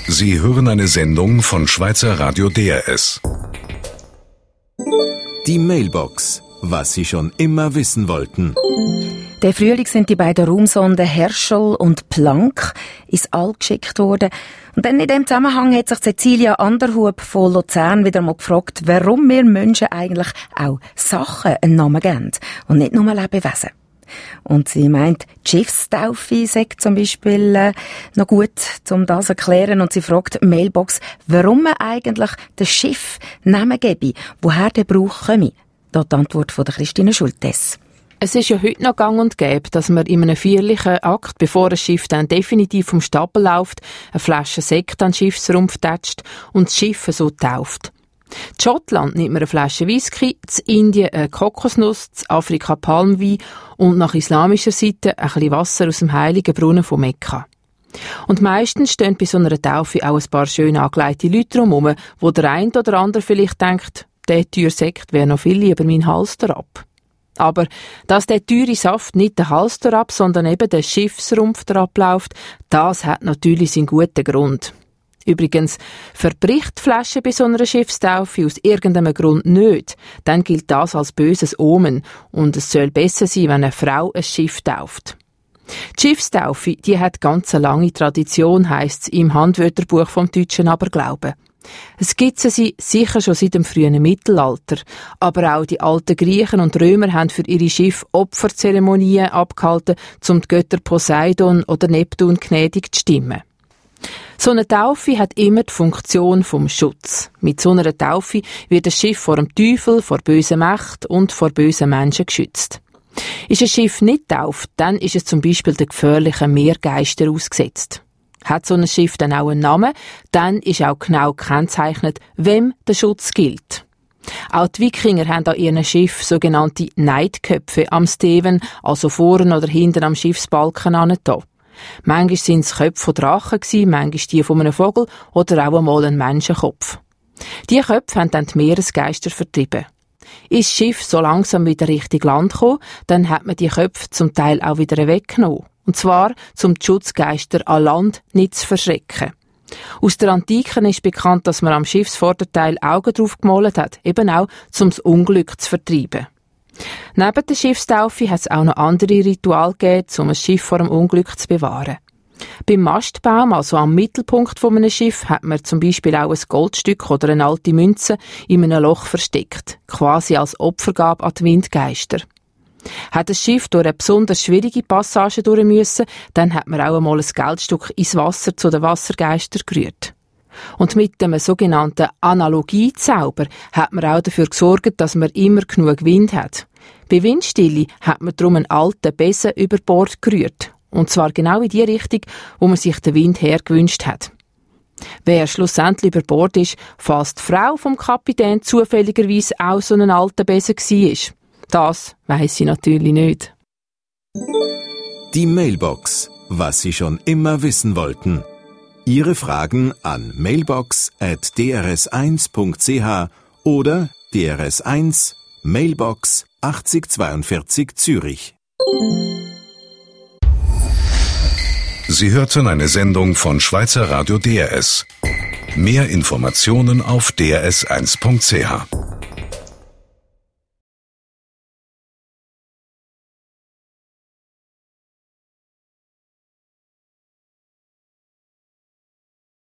Sie hören eine Sendung von Schweizer Radio DRS. Die Mailbox. Was Sie schon immer wissen wollten. Der Frühling sind die beiden Raumsonden Herschel und Planck ins All geschickt worden. Und dann in dem Zusammenhang hat sich Cecilia Anderhub von Luzern wieder mal gefragt, warum wir Menschen eigentlich auch Sachen einen Namen geben und nicht nur Lebewesen. Und sie meint, die Schiffstaufe sei zum Beispiel noch gut, um das zu erklären. Und sie fragt Mailbox, warum man eigentlich dem Schiff Namen gebe, woher der Brauch komme. Da die Antwort von der Christine Schultes. Es ist ja heute noch gang und gäbe, dass man in einem feierlichen Akt, bevor ein Schiff dann definitiv vom Stapel läuft, eine Flasche Sekt an den Schiffsrumpf tätscht und das Schiff so tauft. In Schottland nimmt man eine Flasche Whisky, in Indien eine Kokosnuss, in Afrika Palmwein und nach islamischer Seite ein bisschen Wasser aus dem heiligen Brunnen von Mekka. Und meistens stehen bei so einer Taufe auch ein paar schön angelegte Leute drumherum, wo der eine oder andere vielleicht denkt, der teure Sekt wäre noch viel lieber mein Halster ab. Aber dass der teure Saft nicht den Halster ab, sondern eben den Schiffsrumpf abläuft, das hat natürlich seinen guten Grund. Übrigens, verbricht die Flasche bei so einer Schiffstaufe aus irgendeinem Grund nicht, dann gilt das als böses Omen und es soll besser sein, wenn eine Frau ein Schiff tauft. Die Schiffstaufe, die hat ganz eine lange Tradition, heisst es im Handwörterbuch vom deutschen Aberglauben. Es gibt sie sicher schon seit dem frühen Mittelalter, aber auch die alten Griechen und Römer haben für ihre Schiffe Opferzeremonien abgehalten, um die Götter Poseidon oder Neptun gnädig zu stimmen. So eine Taufe hat immer die Funktion vom Schutz. Mit so einer Taufe wird das Schiff vor dem Teufel, vor bösen Mächten und vor bösen Menschen geschützt. Ist ein Schiff nicht tauft, dann ist es zum Beispiel den gefährlichen Meergeistern ausgesetzt. Hat so ein Schiff dann auch einen Namen, dann ist auch genau gekennzeichnet, wem der Schutz gilt. Auch die Wikinger haben an ihren Schiff sogenannte Neidköpfe am Steven, also vorne oder hinten am Schiffsbalken angetan. Manchmal sind es Köpfe von Drachen, manchmal die von einem Vogel oder auch einmal ein Menschenkopf. Diese Köpfe haben dann die Meeresgeister vertrieben. Ist das Schiff so langsam wieder Richtung Land gekommen, dann hat man die Köpfe zum Teil auch wieder weggenommen. Und zwar, um die Schutzgeister an Land nicht zu verschrecken. Aus der Antike ist bekannt, dass man am Schiffsvorderteil Augen drauf gemalt hat, eben auch, um das Unglück zu vertreiben. Neben der Schiffstaufe hat es auch noch andere Rituale gegeben, um ein Schiff vor dem Unglück zu bewahren. Beim Mastbaum, also am Mittelpunkt von einem Schiff, hat man zum Beispiel auch ein Goldstück oder eine alte Münze in einem Loch versteckt, quasi als Opfergabe an die Windgeister. Hat das Schiff durch eine besonders schwierige Passage durch müssen, dann hat man auch einmal ein Geldstück ins Wasser zu den Wassergeistern gerührt. Und mit dem sogenannten Analogiezauber hat man auch dafür gesorgt, dass man immer genug Wind hat. Bei Windstille hat man darum einen alten Besen über Bord gerührt. Und zwar genau in die Richtung, wo man sich den Wind hergewünscht hat. Wer schlussendlich über Bord ist, falls die Frau vom Kapitän zufälligerweise auch so einen alten Besen war. Das weiss sie natürlich nicht. Die Mailbox. Was Sie schon immer wissen wollten. Ihre Fragen an mailbox@drs1.ch oder DRS1 Mailbox 8042 Zürich. Sie hörten eine Sendung von Schweizer Radio DRS. Mehr Informationen auf drs1.ch.